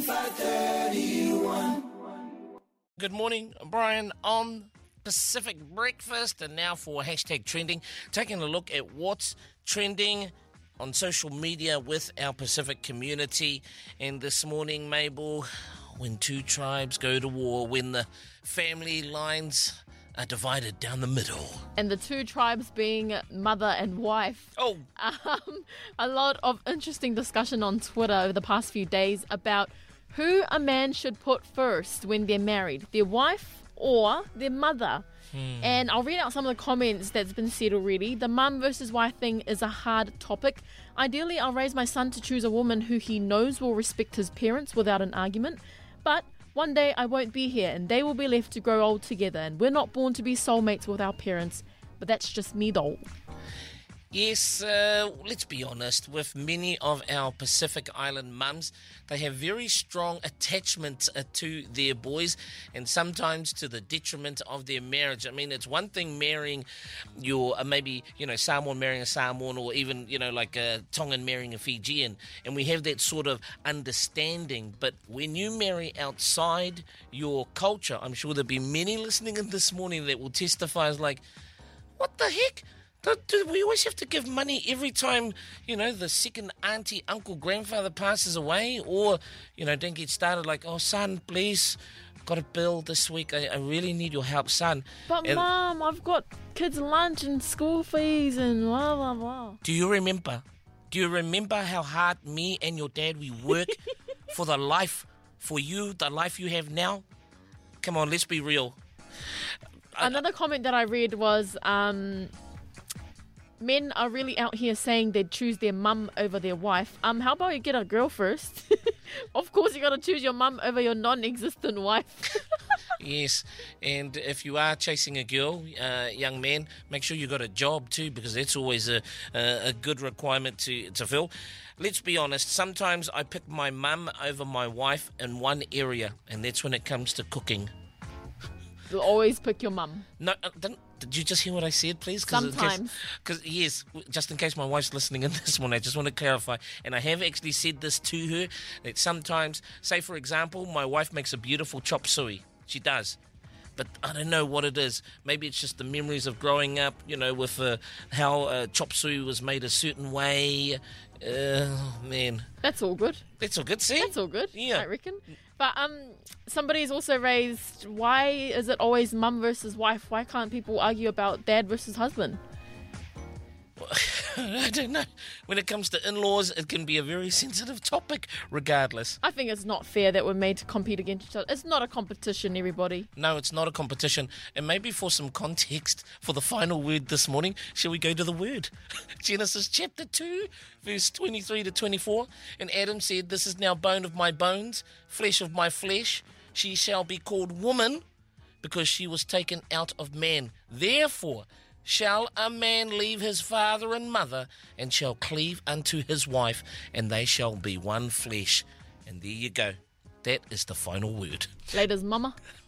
Good morning, Brian, on Pacific Breakfast. And now for hashtag trending, taking a look at what's trending on social media with our Pacific community. And this morning, Mabel, when two tribes go to war, when the family lines are divided down the middle. And the two tribes being mother and wife. Oh, A lot of interesting discussion on Twitter over the past few days about who a man should put first when they're married, their wife or their mother. And I'll read out some of the comments that's been said already. The mum versus wife thing is a hard topic. Ideally, I'll raise my son to choose a woman who he knows will respect his parents without an argument. But one day I won't be here and they will be left to grow old together, and we're not born to be soulmates with our parents. But that's just me though. yes, let's be honest, with many of our Pacific Island mums, they have very strong attachments to their boys, and sometimes to the detriment of their marriage. I mean, it's one thing marrying your, maybe, Samoan marrying a Samoan, or even, like a Tongan marrying a Fijian, and we have that sort of understanding. But when you marry outside your culture, I'm sure there'll be many listening in this morning that will testify as like, what the heck? Do we always have to give money every time, the second auntie, uncle, grandfather passes away? Or, don't get started like, oh, son, please, got a bill this week. I really need your help, son. But Mom, I've got kids' lunch and school fees and blah, blah, blah. Do you remember how hard me and your dad, we work for the life you have now? Come on, let's be real. Another comment that I read was, men are really out here saying they'd choose their mum over their wife. How about you get a girl first? Of course you got to choose your mum over your non-existent wife. Yes, and if you are chasing a girl, young man, make sure you got a job too, because that's always a good requirement to fill. Let's be honest, sometimes I pick my mum over my wife in one area, and that's when it comes to cooking. You'll always pick your mum. No, did you just hear what I said, please? Sometimes. Because, yes, just in case my wife's listening in this morning, I just want to clarify. And I have actually said this to her, that sometimes, say for example, my wife makes a beautiful chop suey. She does. But I don't know what it is. Maybe it's just the memories of growing up, with how chop suey was made a certain way. Man. That's all good. That's all good, see? That's all good, yeah. I reckon. But somebody's also raised, why is it always mum versus wife? Why can't people argue about dad versus husband? I don't know. When it comes to in-laws, it can be a very sensitive topic, regardless. I think it's not fair that we're made to compete against each other. It's not a competition, everybody. No, it's not a competition. And maybe for some context for the final word this morning, shall we go to the word? Genesis chapter 2, verse 23 to 24. And Adam said, "This is now bone of my bones, flesh of my flesh. She shall be called woman, because she was taken out of man. Therefore shall a man leave his father and mother, and shall cleave unto his wife, and they shall be one flesh." And there you go. That is the final word. Laters, mama.